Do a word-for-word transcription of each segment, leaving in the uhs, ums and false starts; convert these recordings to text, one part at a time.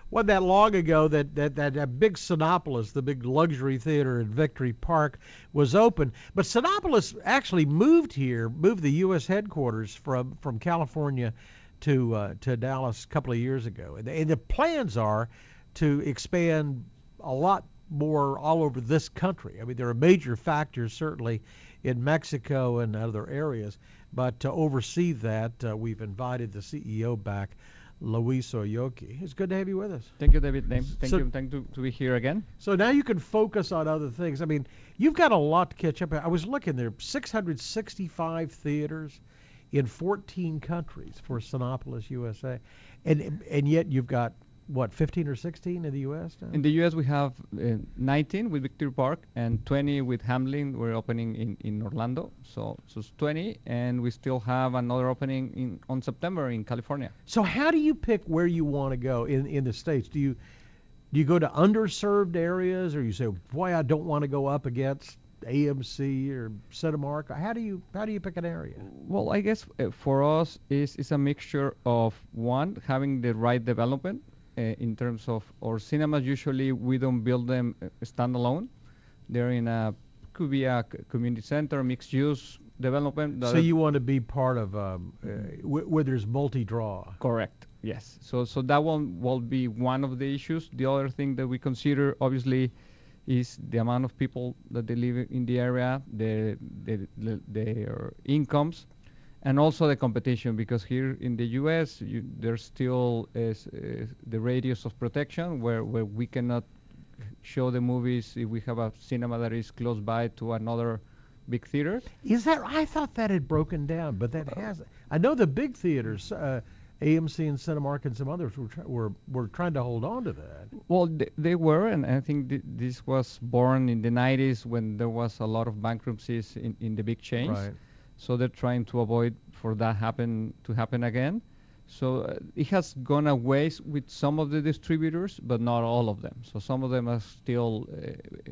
wasn't that long ago that, that, that, that big Sinopolis, the big luxury theater in Victory Park, was open. But Sinopolis actually moved here, moved the U S headquarters from, from California to uh, to Dallas a couple of years ago. And, and the plans are to expand a lot more all over this country. I mean, there are major factors certainly in Mexico and other areas, but to oversee that, uh, we've invited the C E O back, Luis Oyoki. It's good to have you with us. Thank you, David. Thank So- you. Thank you to be here again. So now you can focus on other things. I mean, you've got a lot to catch up. I was looking there, six hundred sixty-five theaters in fourteen countries for Sinopolis, U S A, and and yet you've got what, fifteen or sixteen in the U S now? In the U S, we have uh, nineteen with Victory Park and twenty with Hamlin. We're opening in, in Orlando, so so it's twenty, and we still have another opening in on September in California. So how do you pick where you want to go in in the States? Do you do you go to underserved areas, or you say, boy, I don't want to go up against A M C or Cinemark? How do you how do you pick an area? Well, I guess uh, for us is is a mixture of one, having the right development uh, in terms of our cinemas. Usually we don't build them uh, standalone. They're in a could be a c- community center, mixed use development. So that- you want to be part of um, uh, wh- where there's multi-draw. Correct. Yes. So so that one will be one of the issues. The other thing that we consider obviously is the amount of people that they live in the area, the, the, the their incomes, and also the competition. Because here in the U S, you, there's still is, is the radius of protection where, where we cannot show the movies if we have a cinema that is close by to another big theater. Is that? I thought that had broken down, but that hasn't. I know the big theaters, uh, A M C and Cinemark and some others, were, try- were were trying to hold on to that. Well, th- they were, and I think th- this was born in the nineties when there was a lot of bankruptcies in, in the big chains. Right. So they're trying to avoid for that happen to happen again. So uh, it has gone a ways with some of the distributors, but not all of them. So some of them are still uh,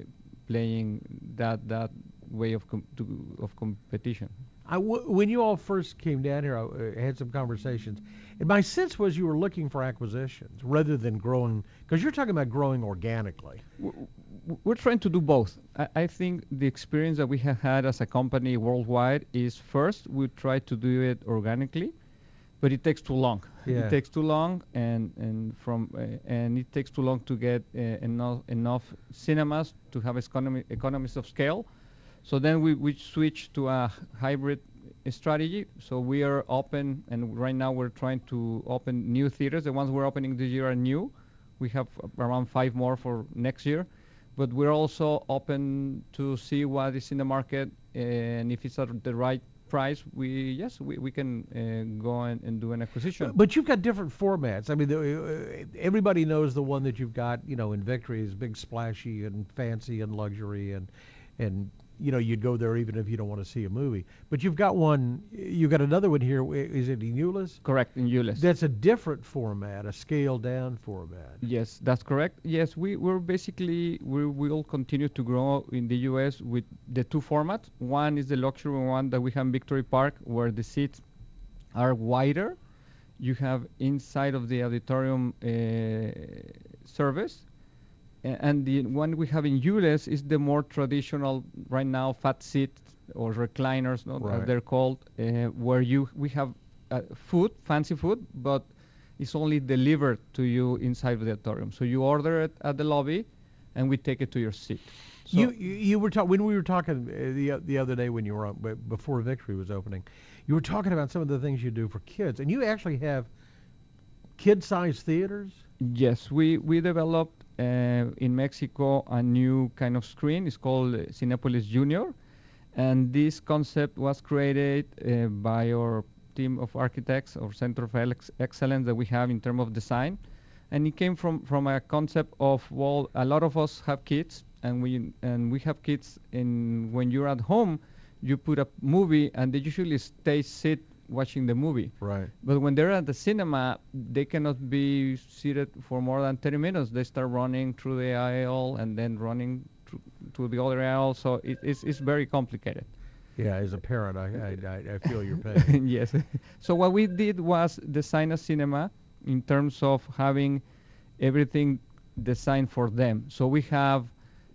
playing that that way of com- to, of competition. I w- when you all first came down here, I uh, had some conversations, and my sense was you were looking for acquisitions rather than growing, because you're talking about growing organically. W- w- We're trying to do both. I, I think the experience that we have had as a company worldwide is first we try to do it organically, but it takes too long. Yeah. It takes too long, and and from uh, and it takes too long to get uh, enough enough cinemas to have economy economies of scale. So then we, we switch to a hybrid strategy. So we are open, and right now we're trying to open new theaters. The ones we're opening this year are new. We have around five more for next year. But we're also open to see what is in the market, and if it's at the right price, we yes, we, we can uh, go and, and do an acquisition. But you've got different formats. I mean, the, uh, everybody knows the one that you've got, you know, in Victory is big, splashy, and fancy, and luxury, and and you know, you'd go there even if you don't want to see a movie. But you've got one, you've got another one here. Is it in Euless? Correct, in Euless. That's a different format, a scaled down format. Yes, that's correct. Yes, we, we're basically, we will continue to grow in the U S with the two formats. One is the luxury one that we have in Victory Park, where the seats are wider. You have inside of the auditorium uh, service. A- And the one we have in Euless is the more traditional, right now, fat seat or recliners, no, Right. as they're called, uh, where you we have uh, food, fancy food, but it's only delivered to you inside of the auditorium. So you order it at the lobby, and we take it to your seat. So You, you you were talking when we were talking uh, the uh, the other day when you were on, b- before Victory was opening, you were talking about some of the things you do for kids, and you actually have kid-sized theaters. Yes, we we developed uh, in Mexico a new kind of screen. It's called uh, Cinepolis Junior, and this concept was created uh, by our team of architects or Center of Ex- Excellence that we have in terms of design, and it came from from a concept of, well, a lot of us have kids, and we and we have kids, and when you're at home, you put a movie, and they usually stay sit watching the movie. Right. But when they're at the cinema, they cannot be seated for more than thirty minutes. They start running through the aisle and then running to, to the other aisle. So it, it's, it's very complicated. Yeah, as a parent, I I, I- I feel your pain. Yes. So what we did was design a cinema in terms of having everything designed for them. So we have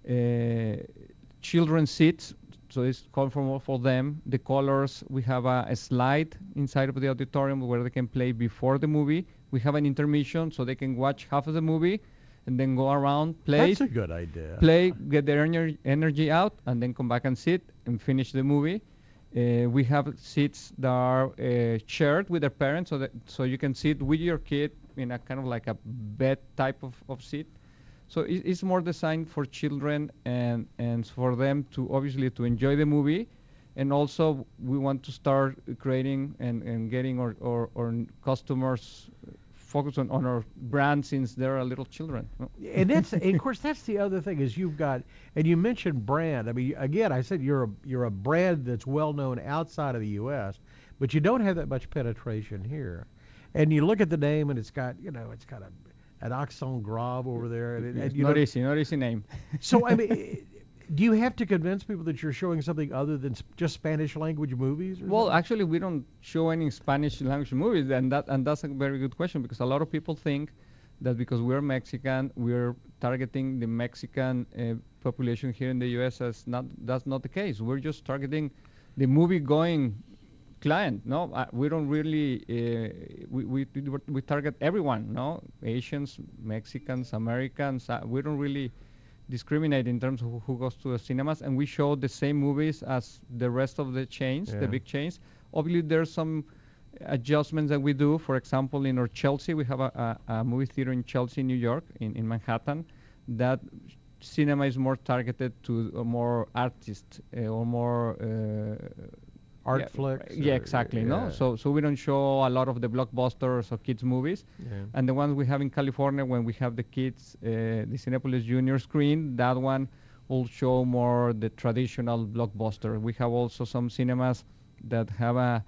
uh, children's seats, so it's comfortable for them. The colors, we have a, a slide inside of the auditorium where they can play before the movie. We have an intermission so they can watch half of the movie and then go around, play. That's a good idea. Play, get their ener- energy out, and then come back and sit and finish the movie. Uh, we have seats that are uh, shared with their parents, so that so you can sit with your kid in a kind of like a bed type of, of seat. So it, it's more designed for children and and for them to obviously to enjoy the movie, and also we want to start creating and, and getting our, our, our customers focus on, on our brand since they're little children. And that's and of course that's the other thing is you've got and you mentioned brand. I mean again I said you're a you're a brand that's well known outside of the U S, but you don't have that much penetration here. And you look at the name and it's got you know it's got a an accent grave over there. And, It's and you not know, easy, not easy name. so I mean. Do you have to convince people that you're showing something other than sp- just Spanish language movies? Or Well, something? actually, we don't show any Spanish language movies, and that and that's a very good question because a lot of people think that because we're Mexican, we're targeting the Mexican uh, population here in the U S. As not that's not the case. We're just targeting the movie-going client. No, uh, we don't really uh, we, we we target everyone. No, Asians, Mexicans, Americans. Uh, we don't really discriminate in terms of who goes to the cinemas, and we show the same movies as the rest of the chains, Yeah. the big chains. Obviously, there's some adjustments that we do. For example, in our Chelsea, we have a, a, a movie theater in Chelsea, New York, in, in Manhattan. That cinema is more targeted to a more artist uh, or more uh, Art yeah, flicks. Yeah, or- exactly. yeah. No, so so we don't show a lot of the blockbusters or kids movies. Yeah. And the ones we have in California, when we have the kids, uh, the Cinepolis Junior screen, that one will show more the traditional blockbuster. We have also some cinemas that have a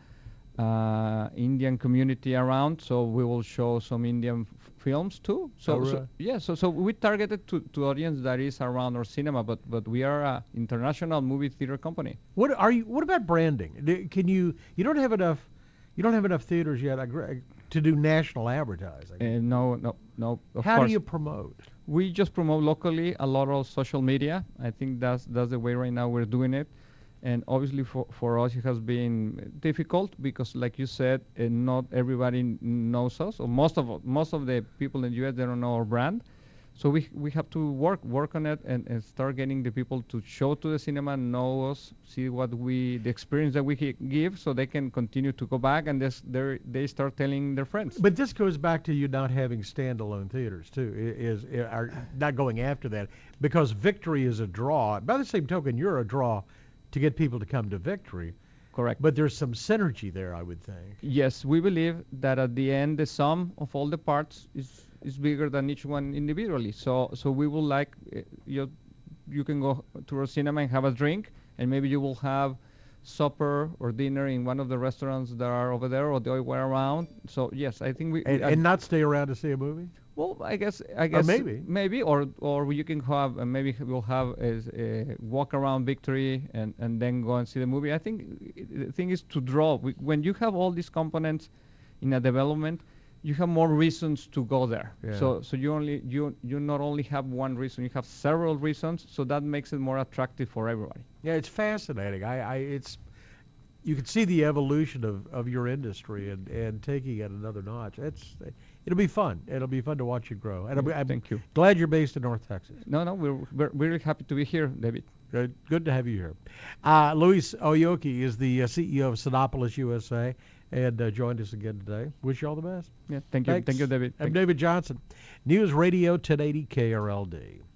uh, Indian community around, so we will show some Indian f- films too. So, Oh, so really? yeah, so so we targeted to to audience that is around our cinema, but but we are a international movie theater company. What are you? What about branding? Do- Can you? You don't have enough. You don't have enough theaters yet I agree, to do national advertising. Uh, no, no, no. Of How course. do you promote? We just promote locally a lot of social media. I think that's that's the way right now we're doing it. And obviously for, for us it has been difficult because, like you said, uh, not everybody kn- knows us, or most of most of the people in the U S they don't know our brand. So we we have to work work on it and, and start getting the people to show to the cinema, know us, see what we the experience that we gi- give, so they can continue to go back and this, they start telling their friends. But this goes back to you not having standalone theaters too. i- Is, i are not going after that because Victory is a draw. By the same token, you're a draw to get people to come to Victory. Correct. But there's some synergy there, I would think. Yes, we believe that at the end, the sum of all the parts is is bigger than each one individually. So so we will like uh, you you can go to a cinema and have a drink, and maybe you will have supper or dinner in one of the restaurants that are over there or the other way around. So yes, I think we, And, we and not stay around to see a movie? well, I guess I guess maybe. maybe or or you can have uh, maybe we'll have a, a walk around Victory and and then go and see the movie. I think i- the thing is to draw. We, when you have all these components in a development, you have more reasons to go there. Yeah. So so you only you you not only have one reason, you have several reasons. So that makes it more attractive for everybody. Yeah, it's fascinating. I, I it's you can see the evolution of, of your industry and, and taking it another notch. It's it'll be fun. It'll be fun to watch you grow. And I'm, I'm Thank you. glad you're based in North Texas. No, no, we're we're really happy to be here, David. Good, good to have you here. Uh, Luis Oyoki is the uh, C E O of Cinepolis U S A and uh, joined us again today. Wish you all the best. Yeah, thank you, Thanks. thank you, David. I'm Thank- David Johnson, News Radio ten eighty K R L D.